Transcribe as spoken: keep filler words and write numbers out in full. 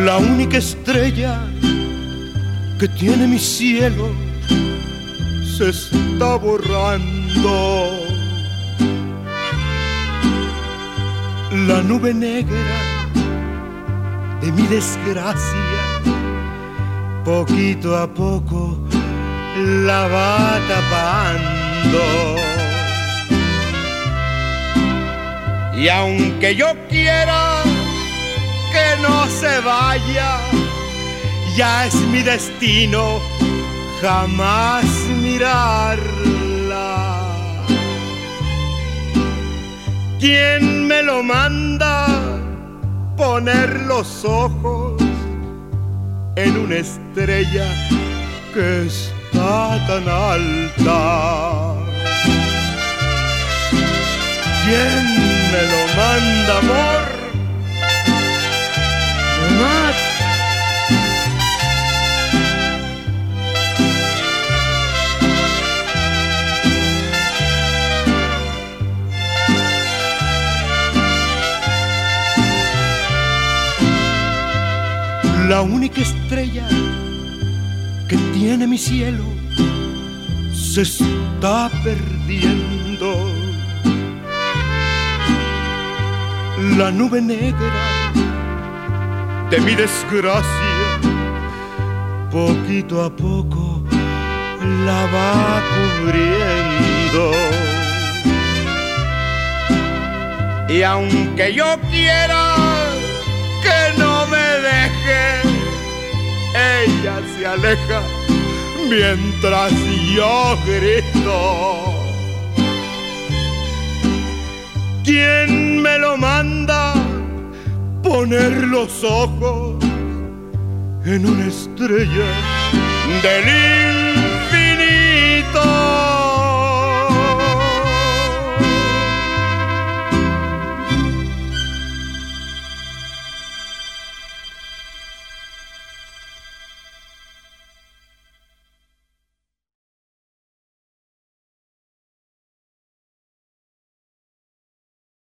La única estrella que tiene mi cielo se está borrando. La nube negra de mi desgracia poquito a poco la va tapando. Y aunque yo quiera que no se vaya, ya es mi destino jamás mirarla. ¿Quién me lo manda poner los ojos en una estrella que está tan alta? ¿Quién me lo manda, amor? Más. La única estrella que tiene mi cielo se está perdiendo. La nube negra de mi desgracia poquito a poco la va cubriendo. Y aunque yo quiera que no me deje, ella se aleja mientras yo grito. ¿Quién me lo manda poner los ojos en una estrella de línea?